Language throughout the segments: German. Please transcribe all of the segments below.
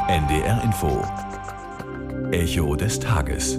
NDR Info. Echo des Tages.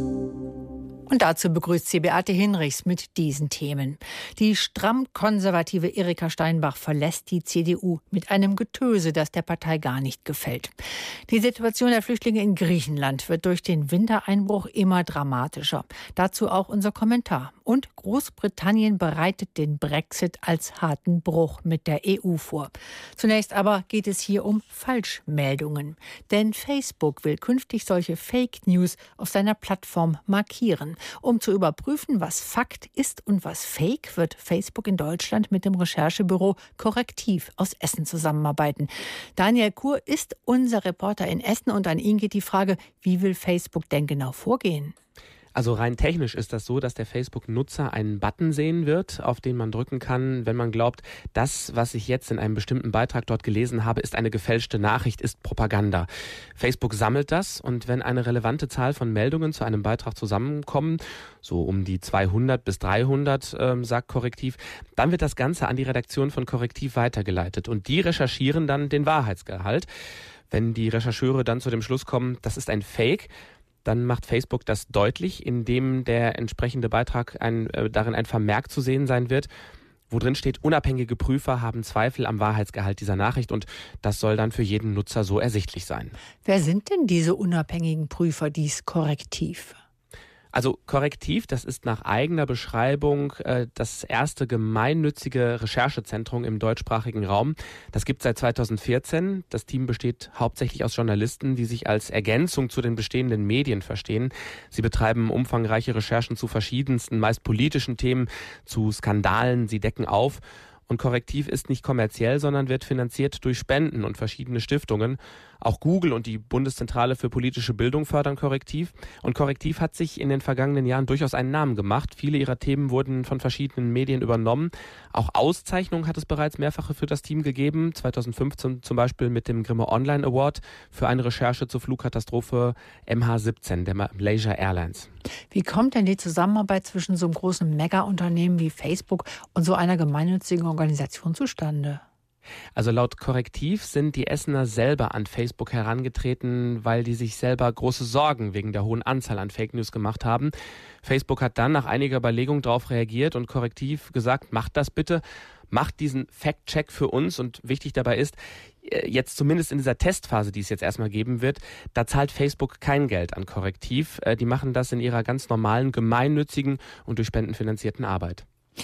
Und dazu begrüßt sie Beate Hinrichs mit diesen Themen. Die stramm konservative Erika Steinbach verlässt die CDU mit einem Getöse, das der Partei gar nicht gefällt. Die Situation der Flüchtlinge in Griechenland wird durch den Wintereinbruch immer dramatischer. Dazu auch unser Kommentar. Und Großbritannien bereitet den Brexit als harten Bruch mit der EU vor. Zunächst aber geht es hier um Falschmeldungen. Denn Facebook will künftig solche Fake News auf seiner Plattform markieren. Um zu überprüfen, was Fakt ist und was Fake, wird Facebook in Deutschland mit dem Recherchebüro Correctiv aus Essen zusammenarbeiten. Daniel Kur ist unser Reporter in Essen und an ihn geht die Frage, wie will Facebook denn genau vorgehen? Also rein technisch ist das so, dass der Facebook-Nutzer einen Button sehen wird, auf den man drücken kann, wenn man glaubt, das, was ich jetzt in einem bestimmten Beitrag dort gelesen habe, ist eine gefälschte Nachricht, ist Propaganda. Facebook sammelt das und wenn eine relevante Zahl von Meldungen zu einem Beitrag zusammenkommen, so um die 200 bis 300, sagt Correctiv, dann wird das Ganze an die Redaktion von Correctiv weitergeleitet und die recherchieren dann den Wahrheitsgehalt. Wenn die Rechercheure dann zu dem Schluss kommen, das ist ein Fake, dann macht Facebook das deutlich, indem der entsprechende Beitrag darin ein Vermerk zu sehen sein wird, wo drin steht, unabhängige Prüfer haben Zweifel am Wahrheitsgehalt dieser Nachricht und das soll dann für jeden Nutzer so ersichtlich sein. Wer sind denn diese unabhängigen Prüfer, dies Correctiv? Also Correctiv, das ist nach eigener Beschreibung das erste gemeinnützige Recherchezentrum im deutschsprachigen Raum. Das gibt es seit 2014. Das Team besteht hauptsächlich aus Journalisten, die sich als Ergänzung zu den bestehenden Medien verstehen. Sie betreiben umfangreiche Recherchen zu verschiedensten, meist politischen Themen, zu Skandalen. Sie decken auf. Und Correctiv ist nicht kommerziell, sondern wird finanziert durch Spenden und verschiedene Stiftungen. Auch Google und die Bundeszentrale für politische Bildung fördern Correctiv. Und Correctiv hat sich in den vergangenen Jahren durchaus einen Namen gemacht. Viele ihrer Themen wurden von verschiedenen Medien übernommen. Auch Auszeichnungen hat es bereits mehrfache für das Team gegeben. 2015 zum Beispiel mit dem Grimme Online Award für eine Recherche zur Flugkatastrophe MH17 der Malaysia Airlines. Wie kommt denn die Zusammenarbeit zwischen so einem großen Mega-Unternehmen wie Facebook und so einer gemeinnützigen Organisation zustande? Also laut Correctiv sind die Essener selber an Facebook herangetreten, weil die sich selber große Sorgen wegen der hohen Anzahl an Fake News gemacht haben. Facebook hat dann nach einiger Überlegung darauf reagiert und Correctiv gesagt, macht das bitte, macht diesen Fact-Check für uns. Und wichtig dabei ist, jetzt zumindest in dieser Testphase, die es jetzt erstmal geben wird, da zahlt Facebook kein Geld an Correctiv. Die machen das in ihrer ganz normalen, gemeinnützigen und durch Spenden finanzierten Arbeit.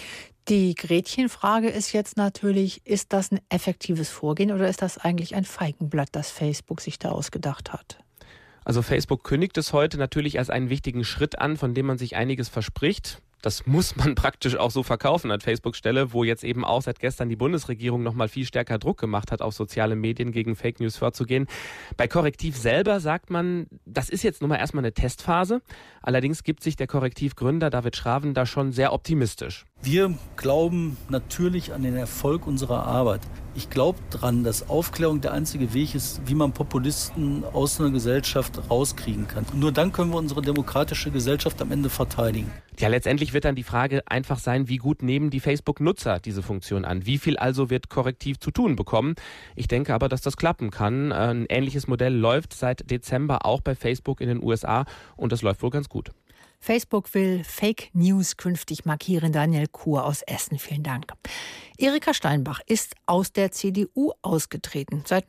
Die Gretchenfrage ist jetzt natürlich, ist das ein effektives Vorgehen oder ist das eigentlich ein Feigenblatt, das Facebook sich da ausgedacht hat? Also Facebook kündigt es heute natürlich als einen wichtigen Schritt an, von dem man sich einiges verspricht. Das muss man praktisch auch so verkaufen an Facebook-Stelle, wo jetzt eben auch seit gestern die Bundesregierung noch mal viel stärker Druck gemacht hat, auf soziale Medien gegen Fake News vorzugehen. Bei Correctiv selber sagt man, das ist jetzt nun mal erstmal eine Testphase. Allerdings gibt sich der Correctiv-Gründer David Schraven da schon sehr optimistisch. Wir glauben natürlich an den Erfolg unserer Arbeit. Ich glaube dran, dass Aufklärung der einzige Weg ist, wie man Populisten aus einer Gesellschaft rauskriegen kann. Nur dann können wir unsere demokratische Gesellschaft am Ende verteidigen. Ja, letztendlich wird dann die Frage einfach sein, wie gut nehmen die Facebook-Nutzer diese Funktion an? Wie viel also wird Correctiv zu tun bekommen? Ich denke aber, dass das klappen kann. Ein ähnliches Modell läuft seit Dezember auch bei Facebook in den USA und das läuft wohl ganz gut. Facebook will Fake News künftig markieren. Daniel Kur aus Essen, vielen Dank. Erika Steinbach ist aus der CDU ausgetreten. Seit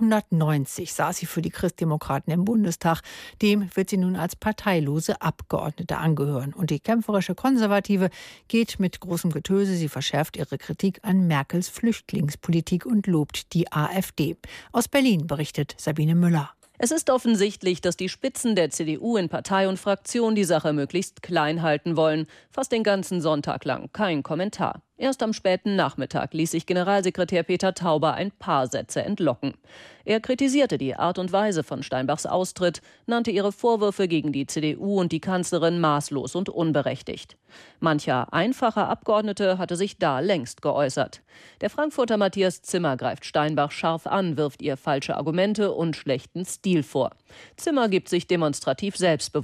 1990 saß sie für die Christdemokraten im Bundestag. Dem wird sie nun als parteilose Abgeordnete angehören. Und die kämpferische Konservative geht mit großem Getöse. Sie verschärft ihre Kritik an Merkels Flüchtlingspolitik und lobt die AfD. Aus Berlin berichtet Sabine Müller. Es ist offensichtlich, dass die Spitzen der CDU in Partei und Fraktion die Sache möglichst klein halten wollen. Fast den ganzen Sonntag lang kein Kommentar. Erst am späten Nachmittag ließ sich Generalsekretär Peter Tauber ein paar Sätze entlocken. Er kritisierte die Art und Weise von Steinbachs Austritt, nannte ihre Vorwürfe gegen die CDU und die Kanzlerin maßlos und unberechtigt. Mancher einfacher Abgeordnete hatte sich da längst geäußert. Der Frankfurter Matthias Zimmer greift Steinbach scharf an, wirft ihr falsche Argumente und schlechten Stil vor. Zimmer gibt sich demonstrativ selbstbewusst.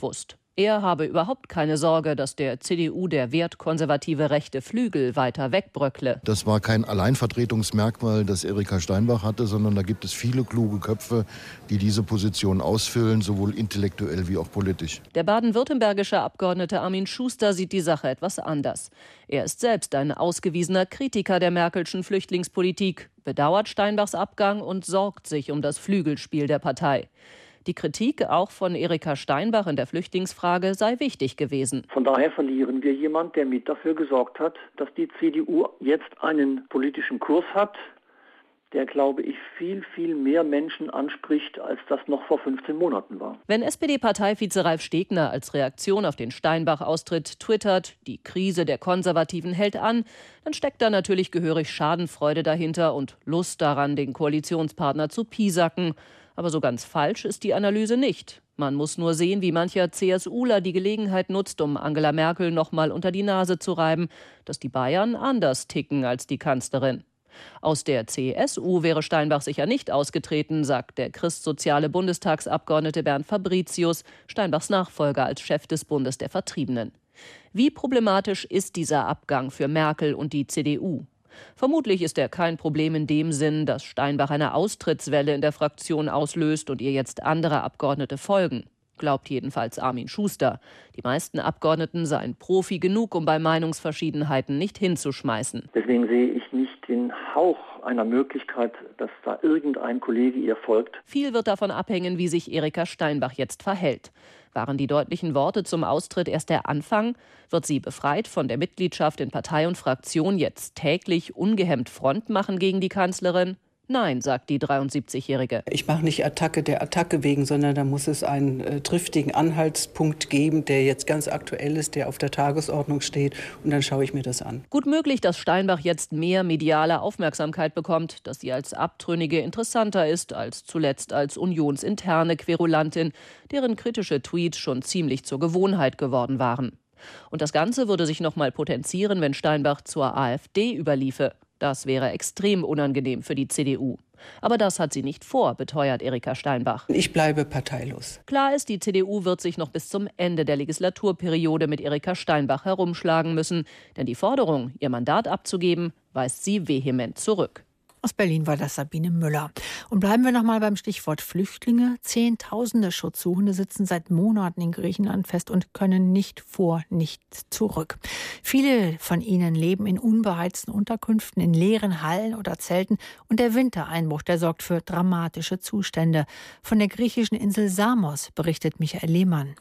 Er habe überhaupt keine Sorge, dass der CDU der wertkonservative rechte Flügel weiter wegbröckle. Das war kein Alleinvertretungsmerkmal, das Erika Steinbach hatte, sondern da gibt es viele kluge Köpfe, die diese Position ausfüllen, sowohl intellektuell wie auch politisch. Der baden-württembergische Abgeordnete Armin Schuster sieht die Sache etwas anders. Er ist selbst ein ausgewiesener Kritiker der Merkelschen Flüchtlingspolitik, bedauert Steinbachs Abgang und sorgt sich um das Flügelspiel der Partei. Die Kritik, auch von Erika Steinbach in der Flüchtlingsfrage, sei wichtig gewesen. Von daher verlieren wir jemanden, der mit dafür gesorgt hat, dass die CDU jetzt einen politischen Kurs hat, der, glaube ich, viel, viel mehr Menschen anspricht, als das noch vor 15 Monaten war. Wenn SPD-Parteivize Ralf Stegner als Reaktion auf den Steinbach-Austritt twittert, die Krise der Konservativen hält an, dann steckt da natürlich gehörig Schadenfreude dahinter und Lust daran, den Koalitionspartner zu piesacken. Aber so ganz falsch ist die Analyse nicht. Man muss nur sehen, wie mancher CSUler die Gelegenheit nutzt, um Angela Merkel noch mal unter die Nase zu reiben, dass die Bayern anders ticken als die Kanzlerin. Aus der CSU wäre Steinbach sicher nicht ausgetreten, sagt der christsoziale Bundestagsabgeordnete Bernd Fabricius, Steinbachs Nachfolger als Chef des Bundes der Vertriebenen. Wie problematisch ist dieser Abgang für Merkel und die CDU? Vermutlich ist er kein Problem in dem Sinn, dass Steinbach eine Austrittswelle in der Fraktion auslöst und ihr jetzt andere Abgeordnete folgen. Glaubt jedenfalls Armin Schuster. Die meisten Abgeordneten seien Profi genug, um bei Meinungsverschiedenheiten nicht hinzuschmeißen. Deswegen sehe ich nicht den Hauch einer Möglichkeit, dass da irgendein Kollege ihr folgt. Viel wird davon abhängen, wie sich Erika Steinbach jetzt verhält. Waren die deutlichen Worte zum Austritt erst der Anfang? Wird sie, befreit von der Mitgliedschaft in Partei und Fraktion, jetzt täglich ungehemmt Front machen gegen die Kanzlerin? Nein, sagt die 73-Jährige. Ich mache nicht Attacke der Attacke wegen, sondern da muss es einen triftigen Anhaltspunkt geben, der jetzt ganz aktuell ist, der auf der Tagesordnung steht. Und dann schaue ich mir das an. Gut möglich, dass Steinbach jetzt mehr mediale Aufmerksamkeit bekommt, dass sie als Abtrünnige interessanter ist als zuletzt als unionsinterne Querulantin, deren kritische Tweets schon ziemlich zur Gewohnheit geworden waren. Und das Ganze würde sich noch mal potenzieren, wenn Steinbach zur AfD überliefe. Das wäre extrem unangenehm für die CDU. Aber das hat sie nicht vor, beteuert Erika Steinbach. Ich bleibe parteilos. Klar ist, die CDU wird sich noch bis zum Ende der Legislaturperiode mit Erika Steinbach herumschlagen müssen. Denn die Forderung, ihr Mandat abzugeben, weist sie vehement zurück. Aus Berlin war das Sabine Müller. Und bleiben wir noch mal beim Stichwort Flüchtlinge. Zehntausende Schutzsuchende sitzen seit Monaten in Griechenland fest und können nicht vor, nicht zurück. Viele von ihnen leben in unbeheizten Unterkünften, in leeren Hallen oder Zelten. Und der Wintereinbruch, der sorgt für dramatische Zustände. Von der griechischen Insel Samos berichtet Michael Lehmann.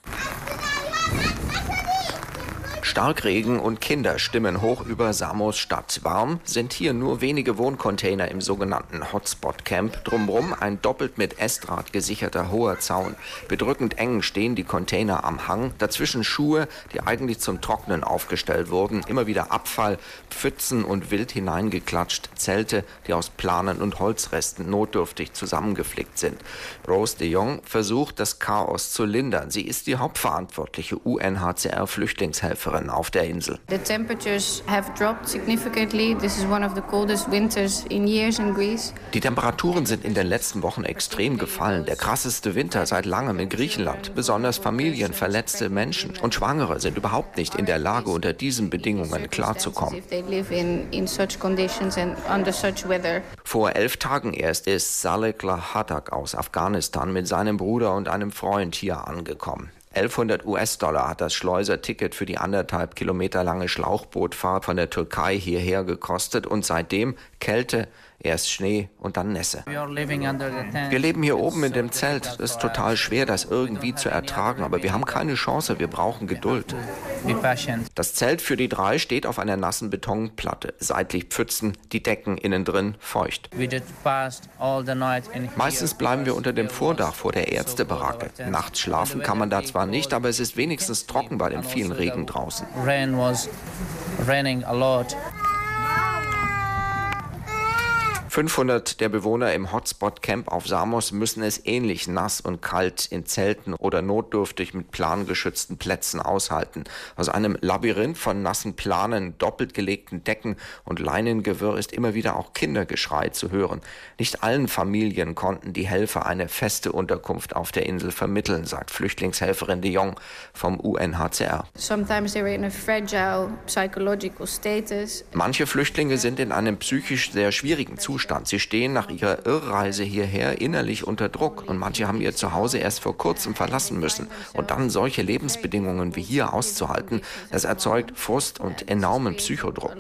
Starkregen und Kinder stimmen hoch über Samos Stadt. Warm sind hier nur wenige Wohncontainer im sogenannten Hotspot-Camp. Drumherum ein doppelt mit Estrad gesicherter hoher Zaun. Bedrückend eng stehen die Container am Hang. Dazwischen Schuhe, die eigentlich zum Trocknen aufgestellt wurden. Immer wieder Abfall, Pfützen und wild hineingeklatscht. Zelte, die aus Planen und Holzresten notdürftig zusammengeflickt sind. Rose de Jong versucht, das Chaos zu lindern. Sie ist die hauptverantwortliche UNHCR-Flüchtlingshelferin auf der Insel. The temperatures have dropped significantly. This is one of the coldest winters in years in Greece. Die Temperaturen sind in den letzten Wochen extrem gefallen. Der krasseste Winter seit langem in Griechenland. Besonders Familien, verletzte Menschen und Schwangere sind überhaupt nicht in der Lage, unter diesen Bedingungen klarzukommen. Vor 11 Tagen erst ist Saleh Glahatak aus Afghanistan mit seinem Bruder und einem Freund hier angekommen. 1100 US-Dollar hat das Schleuserticket für die 1,5 Kilometer lange Schlauchbootfahrt von der Türkei hierher gekostet und seitdem Kälte, erst Schnee und dann Nässe. Wir leben hier oben in dem Zelt. Es ist total schwer, das irgendwie zu ertragen, aber wir haben keine Chance, wir brauchen Geduld. Das Zelt für die 3 steht auf einer nassen Betonplatte. Seitlich Pfützen, die Decken innen drin feucht. Meistens bleiben wir unter dem Vordach vor der Ärztebaracke. Nachts schlafen kann man da zwar nicht, aber es ist wenigstens trocken bei dem vielen Regen draußen. 500 der Bewohner im Hotspot-Camp auf Samos müssen es ähnlich nass und kalt in Zelten oder notdürftig mit plangeschützten Plätzen aushalten. Aus einem Labyrinth von nassen Planen, doppelt gelegten Decken und Leinengewirr ist immer wieder auch Kindergeschrei zu hören. Nicht allen Familien konnten die Helfer eine feste Unterkunft auf der Insel vermitteln, sagt Flüchtlingshelferin de Jong vom UNHCR. Manche Flüchtlinge sind in einem psychisch sehr schwierigen Zustand. Sie stehen nach ihrer Irrreise hierher innerlich unter Druck und manche haben ihr Zuhause erst vor kurzem verlassen müssen. Und dann solche Lebensbedingungen wie hier auszuhalten, das erzeugt Frust und enormen Psychodruck.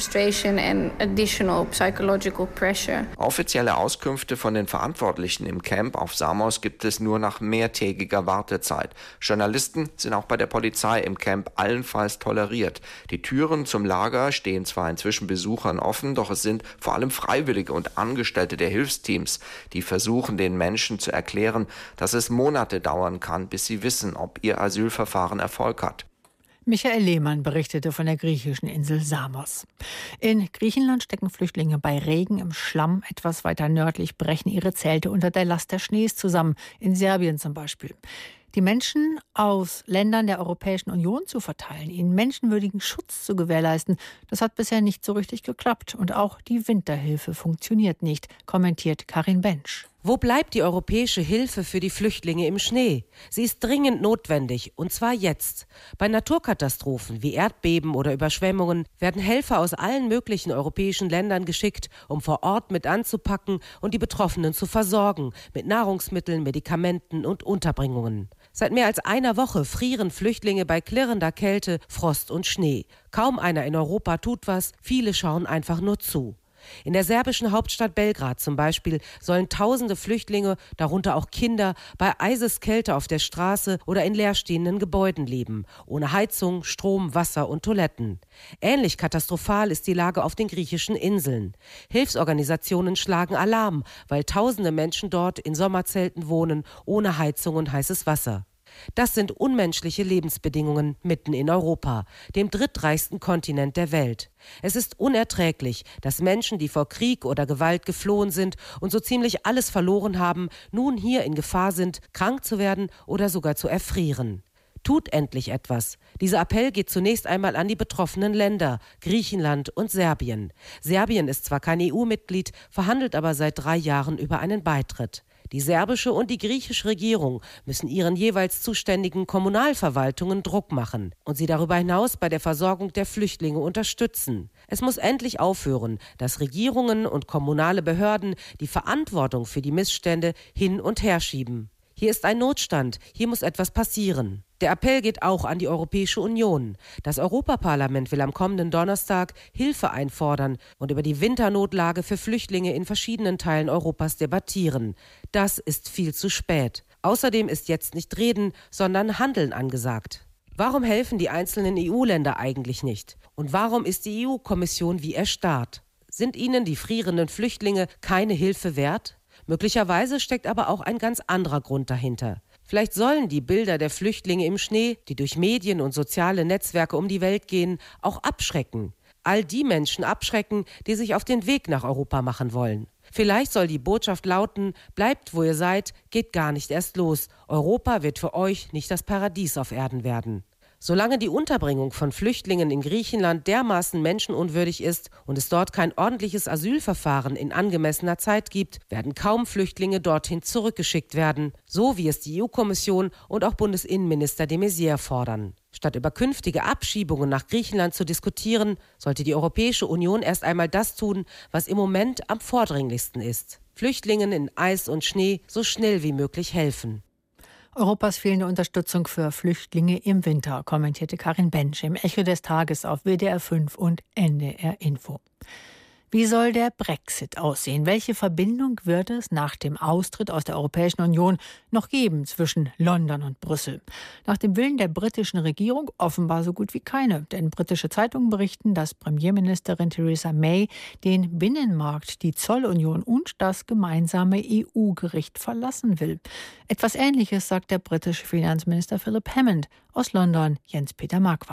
Offizielle Auskünfte von den Verantwortlichen im Camp auf Samos gibt es nur nach mehrtägiger Wartezeit. Journalisten sind auch bei der Polizei im Camp allenfalls toleriert. Die Türen zum Lager stehen zwar inzwischen Besuchern offen, doch es sind vor allem Freiwillige und Angestellte der Hilfsteams, die versuchen, den Menschen zu erklären, dass es Monate dauern kann, bis sie wissen, ob ihr Asylverfahren Erfolg hat. Michael Lehmann berichtete von der griechischen Insel Samos. In Griechenland stecken Flüchtlinge bei Regen im Schlamm. Etwas weiter nördlich brechen ihre Zelte unter der Last des Schnees zusammen. In Serbien zum Beispiel. Die Menschen aus Ländern der Europäischen Union zu verteilen, ihnen menschenwürdigen Schutz zu gewährleisten, das hat bisher nicht so richtig geklappt. Und auch die Winterhilfe funktioniert nicht, kommentiert Karin Bensch. Wo bleibt die europäische Hilfe für die Flüchtlinge im Schnee? Sie ist dringend notwendig, und zwar jetzt. Bei Naturkatastrophen wie Erdbeben oder Überschwemmungen werden Helfer aus allen möglichen europäischen Ländern geschickt, um vor Ort mit anzupacken und die Betroffenen zu versorgen, mit Nahrungsmitteln, Medikamenten und Unterbringungen. Seit mehr als einer Woche frieren Flüchtlinge bei klirrender Kälte, Frost und Schnee. Kaum einer in Europa tut was, viele schauen einfach nur zu. In der serbischen Hauptstadt Belgrad zum Beispiel sollen tausende Flüchtlinge, darunter auch Kinder, bei Eiseskälte auf der Straße oder in leerstehenden Gebäuden leben, ohne Heizung, Strom, Wasser und Toiletten. Ähnlich katastrophal ist die Lage auf den griechischen Inseln. Hilfsorganisationen schlagen Alarm, weil tausende Menschen dort in Sommerzelten wohnen, ohne Heizung und heißes Wasser. Das sind unmenschliche Lebensbedingungen mitten in Europa, dem drittreichsten Kontinent der Welt. Es ist unerträglich, dass Menschen, die vor Krieg oder Gewalt geflohen sind und so ziemlich alles verloren haben, nun hier in Gefahr sind, krank zu werden oder sogar zu erfrieren. Tut endlich etwas. Dieser Appell geht zunächst einmal an die betroffenen Länder, Griechenland und Serbien. Serbien ist zwar kein EU-Mitglied, verhandelt aber seit 3 Jahren über einen Beitritt. Die serbische und die griechische Regierung müssen ihren jeweils zuständigen Kommunalverwaltungen Druck machen und sie darüber hinaus bei der Versorgung der Flüchtlinge unterstützen. Es muss endlich aufhören, dass Regierungen und kommunale Behörden die Verantwortung für die Missstände hin und her schieben. Hier ist ein Notstand, hier muss etwas passieren. Der Appell geht auch an die Europäische Union. Das Europaparlament will am kommenden Donnerstag Hilfe einfordern und über die Winternotlage für Flüchtlinge in verschiedenen Teilen Europas debattieren. Das ist viel zu spät. Außerdem ist jetzt nicht Reden, sondern Handeln angesagt. Warum helfen die einzelnen EU-Länder eigentlich nicht? Und warum ist die EU-Kommission wie erstarrt? Sind ihnen die frierenden Flüchtlinge keine Hilfe wert? Möglicherweise steckt aber auch ein ganz anderer Grund dahinter. Vielleicht sollen die Bilder der Flüchtlinge im Schnee, die durch Medien und soziale Netzwerke um die Welt gehen, auch abschrecken. All die Menschen abschrecken, die sich auf den Weg nach Europa machen wollen. Vielleicht soll die Botschaft lauten: Bleibt, wo ihr seid, geht gar nicht erst los. Europa wird für euch nicht das Paradies auf Erden werden. Solange die Unterbringung von Flüchtlingen in Griechenland dermaßen menschenunwürdig ist und es dort kein ordentliches Asylverfahren in angemessener Zeit gibt, werden kaum Flüchtlinge dorthin zurückgeschickt werden, so wie es die EU-Kommission und auch Bundesinnenminister de Maizière fordern. Statt über künftige Abschiebungen nach Griechenland zu diskutieren, sollte die Europäische Union erst einmal das tun, was im Moment am vordringlichsten ist: Flüchtlingen in Eis und Schnee so schnell wie möglich helfen. Europas fehlende Unterstützung für Flüchtlinge im Winter, kommentierte Karin Bensch im Echo des Tages auf WDR 5 und NDR Info. Wie soll der Brexit aussehen? Welche Verbindung wird es nach dem Austritt aus der Europäischen Union noch geben zwischen London und Brüssel? Nach dem Willen der britischen Regierung offenbar so gut wie keine. Denn britische Zeitungen berichten, dass Premierministerin Theresa May den Binnenmarkt, die Zollunion und das gemeinsame EU-Gericht verlassen will. Etwas Ähnliches sagt der britische Finanzminister Philip Hammond. Aus London Jens-Peter Marquardt.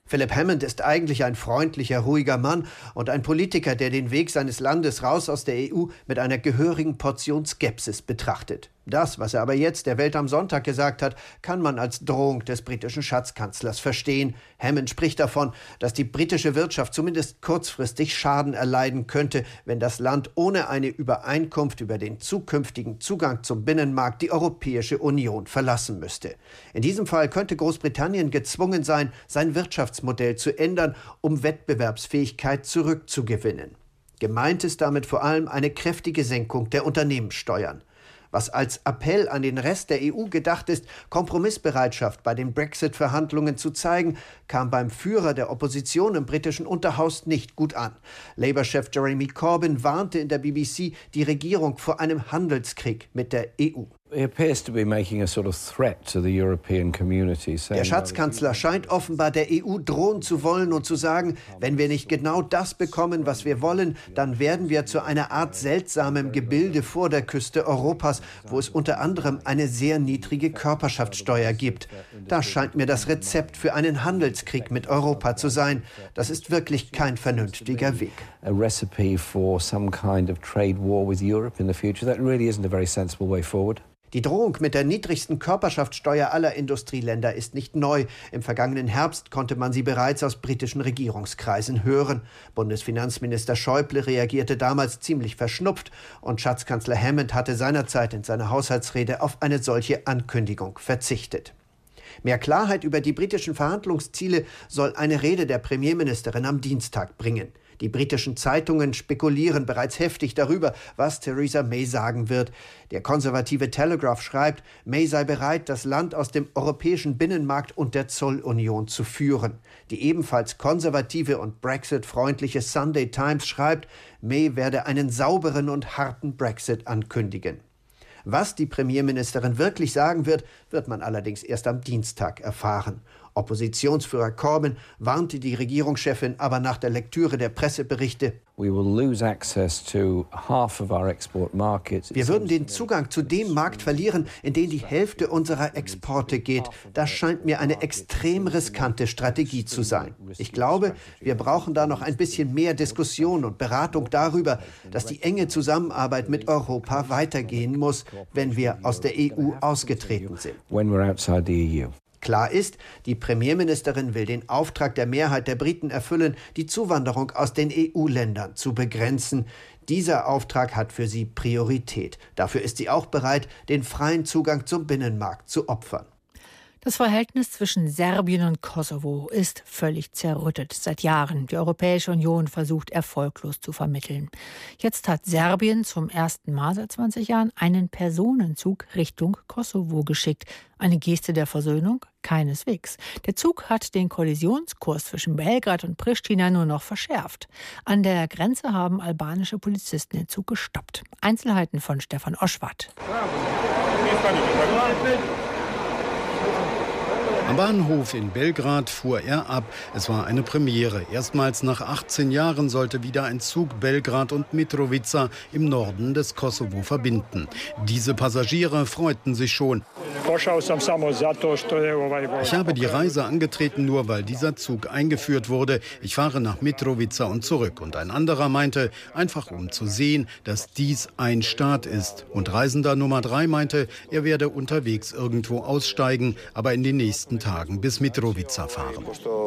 Philip Hammond ist eigentlich ein freundlicher, ruhiger Mann und ein Politiker, der den Weg seines Landes raus aus der EU mit einer gehörigen Portion Skepsis betrachtet. Das, was er aber jetzt der Welt am Sonntag gesagt hat, kann man als Drohung des britischen Schatzkanzlers verstehen. Hammond spricht davon, dass die britische Wirtschaft zumindest kurzfristig Schaden erleiden könnte, wenn das Land ohne eine Übereinkunft über den zukünftigen Zugang zum Binnenmarkt die Europäische Union verlassen müsste. In diesem Fall könnte Großbritannien gezwungen sein, sein Wirtschaftsmodell zu ändern, um Wettbewerbsfähigkeit zurückzugewinnen. Gemeint ist damit vor allem eine kräftige Senkung der Unternehmenssteuern. Was als Appell an den Rest der EU gedacht ist, Kompromissbereitschaft bei den Brexit-Verhandlungen zu zeigen, kam beim Führer der Opposition im britischen Unterhaus nicht gut an. Labour-Chef Jeremy Corbyn warnte in der BBC die Regierung vor einem Handelskrieg mit der EU. Der Schatzkanzler scheint offenbar der EU drohen zu wollen und zu sagen, wenn wir nicht genau das bekommen, was wir wollen, dann werden wir zu einer Art seltsamem Gebilde vor der Küste Europas, wo es unter anderem eine sehr niedrige Körperschaftssteuer gibt. Das scheint mir das Rezept für einen Handelskrieg mit Europa zu sein. Das ist wirklich kein vernünftiger Weg. A recipe for some kind of trade war with Europe in the future. That really isn't a very sensible way forward. Die Drohung mit der niedrigsten Körperschaftssteuer aller Industrieländer ist nicht neu. Im vergangenen Herbst konnte man sie bereits aus britischen Regierungskreisen hören. Bundesfinanzminister Schäuble reagierte damals ziemlich verschnupft und Schatzkanzler Hammond hatte seinerzeit in seiner Haushaltsrede auf eine solche Ankündigung verzichtet. Mehr Klarheit über die britischen Verhandlungsziele soll eine Rede der Premierministerin am Dienstag bringen. Die britischen Zeitungen spekulieren bereits heftig darüber, was Theresa May sagen wird. Der konservative Telegraph schreibt, May sei bereit, das Land aus dem europäischen Binnenmarkt und der Zollunion zu führen. Die ebenfalls konservative und Brexit-freundliche Sunday Times schreibt, May werde einen sauberen und harten Brexit ankündigen. Was die Premierministerin wirklich sagen wird, wird man allerdings erst am Dienstag erfahren. Oppositionsführer Corbyn warnte die Regierungschefin aber nach der Lektüre der Presseberichte. Wir würden den Zugang zu dem Markt verlieren, in den die Hälfte unserer Exporte geht. Das scheint mir eine extrem riskante Strategie zu sein. Ich glaube, wir brauchen da noch ein bisschen mehr Diskussion und Beratung darüber, dass die enge Zusammenarbeit mit Europa weitergehen muss, wenn wir aus der EU ausgetreten sind. Klar ist, die Premierministerin will den Auftrag der Mehrheit der Briten erfüllen, die Zuwanderung aus den EU-Ländern zu begrenzen. Dieser Auftrag hat für sie Priorität. Dafür ist sie auch bereit, den freien Zugang zum Binnenmarkt zu opfern. Das Verhältnis zwischen Serbien und Kosovo ist völlig zerrüttet seit Jahren. Die Europäische Union versucht erfolglos zu vermitteln. Jetzt hat Serbien zum ersten Mal seit 20 Jahren einen Personenzug Richtung Kosovo geschickt. Eine Geste der Versöhnung? Keineswegs. Der Zug hat den Kollisionskurs zwischen Belgrad und Pristina nur noch verschärft. An der Grenze haben albanische Polizisten den Zug gestoppt. Einzelheiten von Stefan Oschwart. Am Bahnhof in Belgrad fuhr er ab. Es war eine Premiere. Erstmals nach 18 Jahren sollte wieder ein Zug Belgrad und Mitrovica im Norden des Kosovo verbinden. Diese Passagiere freuten sich schon. Ich habe die Reise angetreten, nur weil dieser Zug eingeführt wurde. Ich fahre nach Mitrovica und zurück. Und ein anderer meinte, einfach um zu sehen, dass dies ein Staat ist. Und Reisender Nummer 3 meinte, er werde unterwegs irgendwo aussteigen, aber in den nächsten Tagen bis Mitrovica fahren.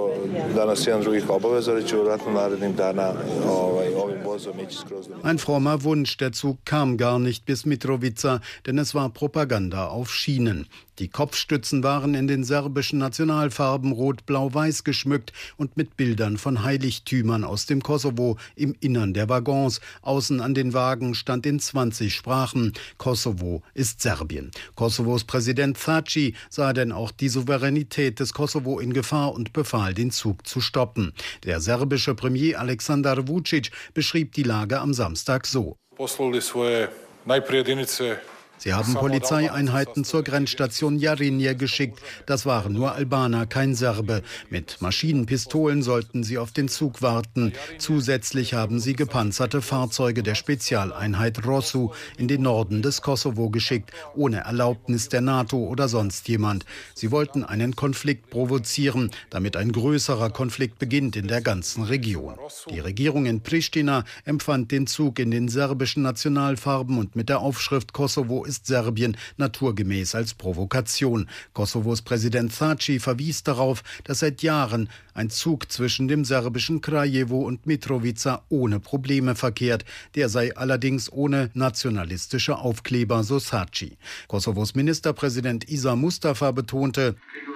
Ein frommer Wunsch, der Zug kam gar nicht bis Mitrovica, denn es war Propaganda auf Schienen. Die Kopfstützen waren in den serbischen Nationalfarben rot-blau-weiß geschmückt und mit Bildern von Heiligtümern aus dem Kosovo im Innern der Waggons. Außen an den Wagen stand in 20 Sprachen: Kosovo ist Serbien. Kosovos Präsident Thaci sah denn auch die Souveränität des Kosovo in Gefahr und befahl, den Zug zu stoppen. Der serbische Premier Aleksandar Vučić beschrieb die Lage am Samstag so. Sie haben Polizeieinheiten zur Grenzstation Jarinje geschickt. Das waren nur Albaner, kein Serbe. Mit Maschinenpistolen sollten sie auf den Zug warten. Zusätzlich haben sie gepanzerte Fahrzeuge der Spezialeinheit Rosu in den Norden des Kosovo geschickt, ohne Erlaubnis der NATO oder sonst jemand. Sie wollten einen Konflikt provozieren, damit ein größerer Konflikt beginnt in der ganzen Region. Die Regierung in Pristina empfand den Zug in den serbischen Nationalfarben und mit der Aufschrift Kosovo ist Serbien naturgemäß als Provokation. Kosovos Präsident Thaci verwies darauf, dass seit Jahren ein Zug zwischen dem serbischen Kraljevo und Mitrovica ohne Probleme verkehrt. Der sei allerdings ohne nationalistische Aufkleber, so Thaci. Kosovos Ministerpräsident Isa Mustafa betonte,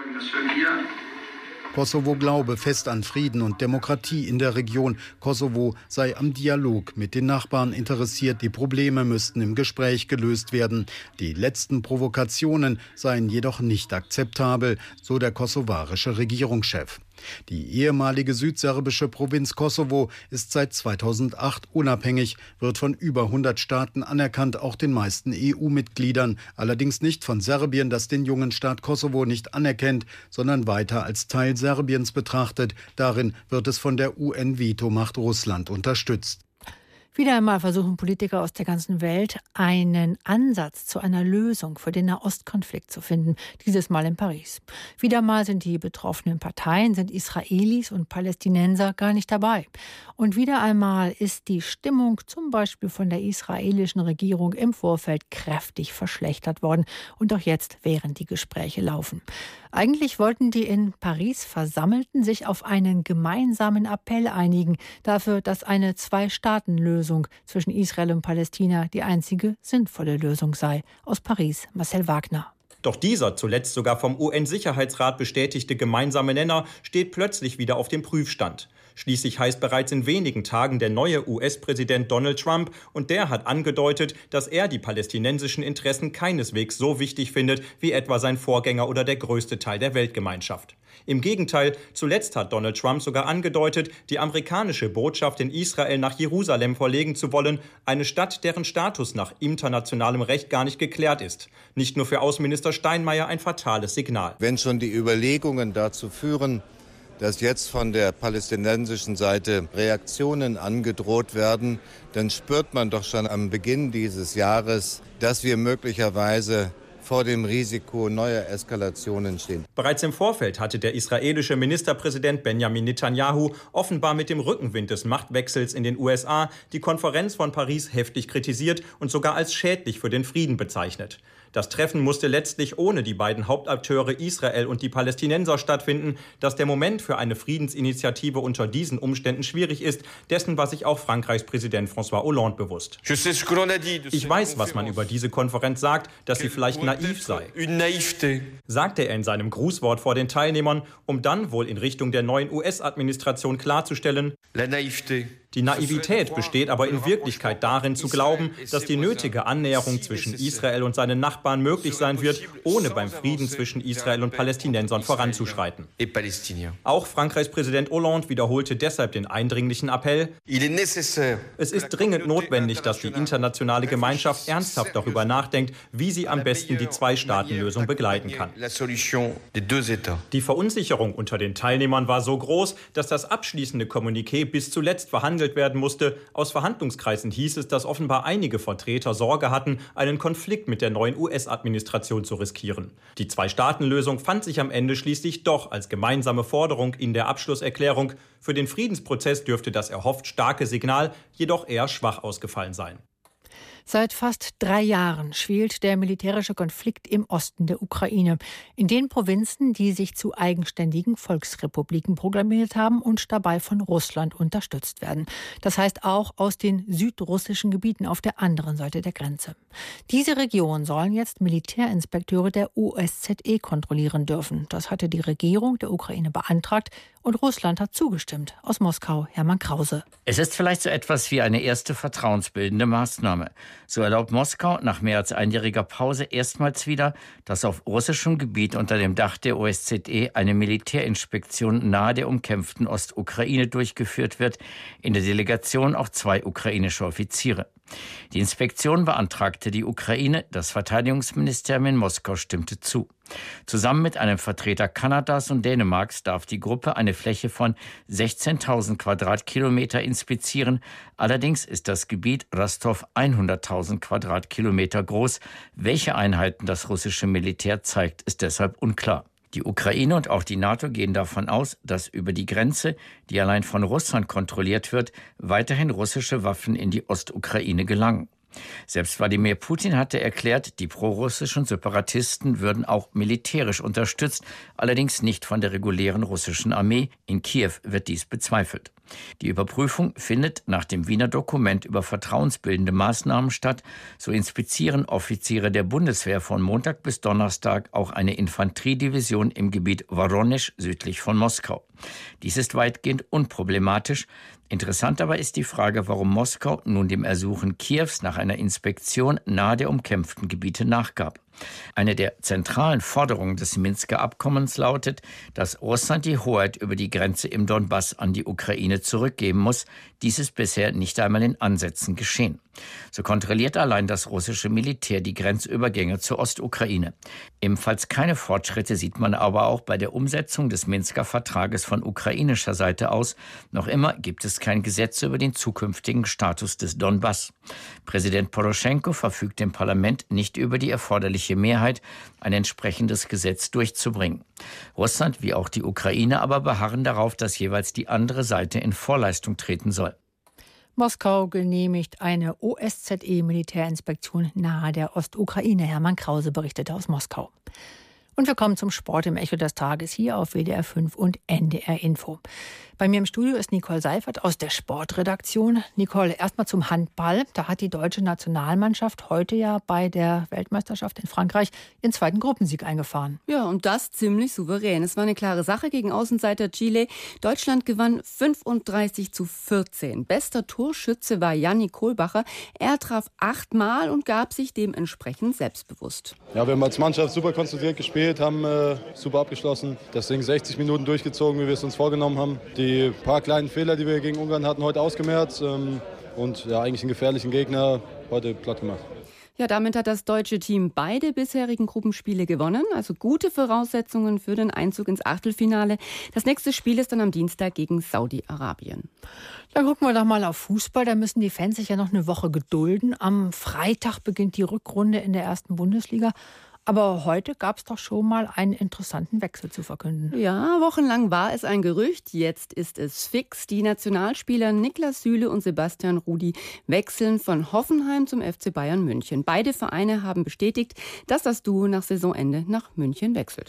Kosovo glaube fest an Frieden und Demokratie in der Region. Kosovo sei am Dialog mit den Nachbarn interessiert. Die Probleme müssten im Gespräch gelöst werden. Die letzten Provokationen seien jedoch nicht akzeptabel, so der kosovarische Regierungschef. Die ehemalige südserbische Provinz Kosovo ist seit 2008 unabhängig, wird von über 100 Staaten anerkannt, auch den meisten EU-Mitgliedern. Allerdings nicht von Serbien, das den jungen Staat Kosovo nicht anerkennt, sondern weiter als Teil Serbiens betrachtet. Darin wird es von der UN-Vetomacht Russland unterstützt. Wieder einmal versuchen Politiker aus der ganzen Welt, einen Ansatz zu einer Lösung für den Nahostkonflikt zu finden, dieses Mal in Paris. Wieder mal sind die betroffenen Parteien, sind Israelis und Palästinenser gar nicht dabei. Und wieder einmal ist die Stimmung zum Beispiel von der israelischen Regierung im Vorfeld kräftig verschlechtert worden und auch jetzt, während die Gespräche laufen. Eigentlich wollten die in Paris Versammelten sich auf einen gemeinsamen Appell einigen, dafür, dass eine Zwei-Staaten-Lösung zwischen Israel und Palästina die einzige sinnvolle Lösung sei. Aus Paris, Marcel Wagner. Doch dieser zuletzt sogar vom UN-Sicherheitsrat bestätigte gemeinsame Nenner steht plötzlich wieder auf dem Prüfstand. Schließlich heißt bereits in wenigen Tagen der neue US-Präsident Donald Trump und der hat angedeutet, dass er die palästinensischen Interessen keineswegs so wichtig findet wie etwa sein Vorgänger oder der größte Teil der Weltgemeinschaft. Im Gegenteil, zuletzt hat Donald Trump sogar angedeutet, die amerikanische Botschaft in Israel nach Jerusalem verlegen zu wollen, eine Stadt, deren Status nach internationalem Recht gar nicht geklärt ist. Nicht nur für Außenminister Steinmeier ein fatales Signal. Wenn schon die Überlegungen dazu führen, dass jetzt von der palästinensischen Seite Reaktionen angedroht werden, dann spürt man doch schon am Beginn dieses Jahres, dass wir möglicherweise vor dem Risiko neuer Eskalationen stehen. Bereits im Vorfeld hatte der israelische Ministerpräsident Benjamin Netanyahu offenbar mit dem Rückenwind des Machtwechsels in den USA die Konferenz von Paris heftig kritisiert und sogar als schädlich für den Frieden bezeichnet. Das Treffen musste letztlich ohne die beiden Hauptakteure Israel und die Palästinenser stattfinden. Dass der Moment für eine Friedensinitiative unter diesen Umständen schwierig ist, dessen war sich auch Frankreichs Präsident François Hollande bewusst. Ich weiß, was man über diese Konferenz sagt, dass sie vielleicht naiv sei, sagte er in seinem Grußwort vor den Teilnehmern, um dann wohl in Richtung der neuen US-Administration klarzustellen: Die Naivität besteht aber in Wirklichkeit darin zu glauben, dass die nötige Annäherung zwischen Israel und seinen Nachbarn möglich sein wird, ohne beim Frieden zwischen Israel und Palästinensern voranzuschreiten. Auch Frankreichs Präsident Hollande wiederholte deshalb den eindringlichen Appell: Es ist dringend notwendig, dass die internationale Gemeinschaft ernsthaft darüber nachdenkt, wie sie am besten die Zwei-Staaten-Lösung begleiten kann. Die Verunsicherung unter den Teilnehmern war so groß, dass das abschließende Kommuniqué bis zuletzt verhandelt werden musste. Aus Verhandlungskreisen hieß es, dass offenbar einige Vertreter Sorge hatten, einen Konflikt mit der neuen US-Administration zu riskieren. Die Zwei-Staaten-Lösung fand sich am Ende schließlich doch als gemeinsame Forderung in der Abschlusserklärung. Für den Friedensprozess dürfte das erhofft starke Signal jedoch eher schwach ausgefallen sein. Seit fast 3 Jahren schwelt der militärische Konflikt im Osten der Ukraine. In den Provinzen, die sich zu eigenständigen Volksrepubliken proklamiert haben und dabei von Russland unterstützt werden. Das heißt auch aus den südrussischen Gebieten auf der anderen Seite der Grenze. Diese Region sollen jetzt Militärinspekteure der OSZE kontrollieren dürfen. Das hatte die Regierung der Ukraine beantragt und Russland hat zugestimmt. Aus Moskau, Hermann Krause. Es ist vielleicht so etwas wie eine erste vertrauensbildende Maßnahme. So erlaubt Moskau nach mehr als einjähriger Pause erstmals wieder, dass auf russischem Gebiet unter dem Dach der OSZE eine Militärinspektion nahe der umkämpften Ostukraine durchgeführt wird. In der Delegation auch 2 ukrainische Offiziere. Die Inspektion beantragte die Ukraine, das Verteidigungsministerium in Moskau stimmte zu. Zusammen mit einem Vertreter Kanadas und Dänemarks darf die Gruppe eine Fläche von 16.000 Quadratkilometer inspizieren. Allerdings ist das Gebiet Rostov 100.000 Quadratkilometer groß. Welche Einheiten das russische Militär zeigt, ist deshalb unklar. Die Ukraine und auch die NATO gehen davon aus, dass über die Grenze, die allein von Russland kontrolliert wird, weiterhin russische Waffen in die Ostukraine gelangen. Selbst Wladimir Putin hatte erklärt, die prorussischen Separatisten würden auch militärisch unterstützt, allerdings nicht von der regulären russischen Armee. In Kiew wird dies bezweifelt. Die Überprüfung findet nach dem Wiener Dokument über vertrauensbildende Maßnahmen statt. So inspizieren Offiziere der Bundeswehr von Montag bis Donnerstag auch eine Infanteriedivision im Gebiet Woronesch südlich von Moskau. Dies ist weitgehend unproblematisch. Interessant aber ist die Frage, warum Moskau nun dem Ersuchen Kiews nach einer Inspektion nahe der umkämpften Gebiete nachgab. Eine der zentralen Forderungen des Minsker Abkommens lautet, dass Russland die Hoheit über die Grenze im Donbass an die Ukraine zurückgeben muss. Dies ist bisher nicht einmal in Ansätzen geschehen. So kontrolliert allein das russische Militär die Grenzübergänge zur Ostukraine. Ebenfalls keine Fortschritte sieht man aber auch bei der Umsetzung des Minsker Vertrages von ukrainischer Seite aus. Noch immer gibt es kein Gesetz über den zukünftigen Status des Donbass. Präsident Poroschenko verfügt im Parlament nicht über die erforderliche Mehrheit, ein entsprechendes Gesetz durchzubringen. Russland wie auch die Ukraine aber beharren darauf, dass jeweils die andere Seite in Vorleistung treten soll. Moskau genehmigt eine OSZE-Militärinspektion nahe der Ostukraine. Hermann Krause berichtete aus Moskau. Und wir kommen zum Sport im Echo des Tages hier auf WDR 5 und NDR Info. Bei mir im Studio ist Nicole Seifert aus der Sportredaktion. Nicole, erstmal zum Handball. Da hat die deutsche Nationalmannschaft heute ja bei der Weltmeisterschaft in Frankreich ihren zweiten Gruppensieg eingefahren. Ja, und das ziemlich souverän. Es war eine klare Sache gegen Außenseiter Chile. Deutschland gewann 35-14. Bester Torschütze war Jannik Kohlbacher. Er traf 8-mal und gab sich dementsprechend selbstbewusst. Ja, wir haben als Mannschaft super konzentriert gespielt, haben super abgeschlossen. Das Ding 60 Minuten durchgezogen, wie wir es uns vorgenommen haben. Die paar kleinen Fehler, die wir gegen Ungarn hatten, heute ausgemerzt und ja, eigentlich einen gefährlichen Gegner heute platt gemacht. Ja, damit hat das deutsche Team beide bisherigen Gruppenspiele gewonnen. Also gute Voraussetzungen für den Einzug ins Achtelfinale. Das nächste Spiel ist dann am Dienstag gegen Saudi-Arabien. Dann gucken wir doch mal auf Fußball. Da müssen die Fans sich ja noch eine Woche gedulden. Am Freitag beginnt die Rückrunde in der ersten Bundesliga. Aber heute gab es doch schon mal einen interessanten Wechsel zu verkünden. Ja, wochenlang war es ein Gerücht. Jetzt ist es fix. Die Nationalspieler Niklas Süle und Sebastian Rudy wechseln von Hoffenheim zum FC Bayern München. Beide Vereine haben bestätigt, dass das Duo nach Saisonende nach München wechselt.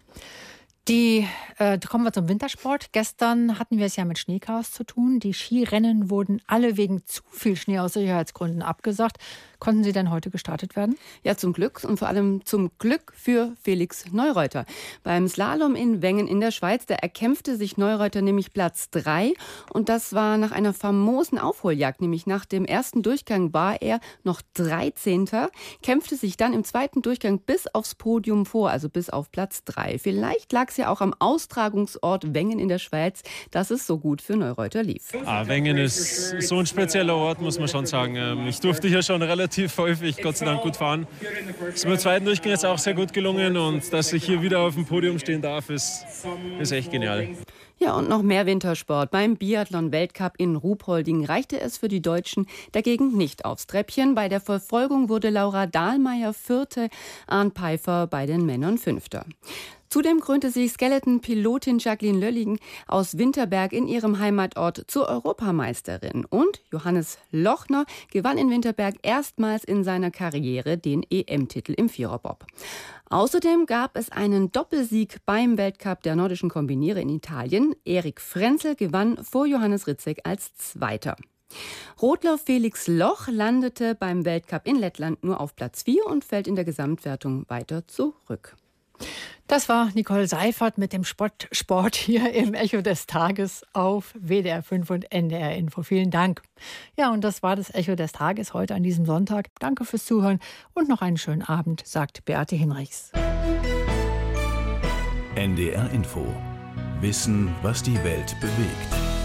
Kommen wir zum Wintersport. Gestern hatten wir es ja mit Schneechaos zu tun. Die Skirennen wurden alle wegen zu viel Schnee aus Sicherheitsgründen abgesagt. Konnten sie denn heute gestartet werden? Ja, zum Glück und vor allem zum Glück für Felix Neureuter. Beim Slalom in Wengen in der Schweiz, da erkämpfte sich Neureuter nämlich Platz 3 und das war nach einer famosen Aufholjagd, nämlich nach dem ersten Durchgang war er noch 13. Kämpfte sich dann im zweiten Durchgang bis aufs Podium vor, also bis auf Platz 3. Vielleicht lag es ja auch am Austragungsort Wengen in der Schweiz, dass es so gut für Neureuter lief. Wengen ist so ein spezieller Ort, muss man schon sagen. Ich durfte hier schon relativ häufig, Gott sei Dank, gut fahren. Es ist mir im zweiten Durchgang jetzt auch sehr gut gelungen und dass ich hier wieder auf dem Podium stehen darf, ist echt genial. Ja, und noch mehr Wintersport. Beim Biathlon-Weltcup in Ruhpolding reichte es für die Deutschen dagegen nicht aufs Treppchen. Bei der Verfolgung wurde Laura Dahlmeier Vierte, Arndt Peifer bei den Männern Fünfter. Zudem krönte sich Skeleton-Pilotin Jacqueline Lölling aus Winterberg in ihrem Heimatort zur Europameisterin. Und Johannes Lochner gewann in Winterberg erstmals in seiner Karriere den EM-Titel im Viererbob. Außerdem gab es einen Doppelsieg beim Weltcup der nordischen Kombinierer in Italien. Erik Frenzel gewann vor Johannes Ritzek als Zweiter. Rotler Felix Loch landete beim Weltcup in Lettland nur auf Platz 4 und fällt in der Gesamtwertung weiter zurück. Das war Nicole Seifert mit dem Sport hier im Echo des Tages auf WDR 5 und NDR Info. Vielen Dank. Ja, und das war das Echo des Tages heute an diesem Sonntag. Danke fürs Zuhören und noch einen schönen Abend, sagt Beate Hinrichs. NDR Info. Wissen, was die Welt bewegt.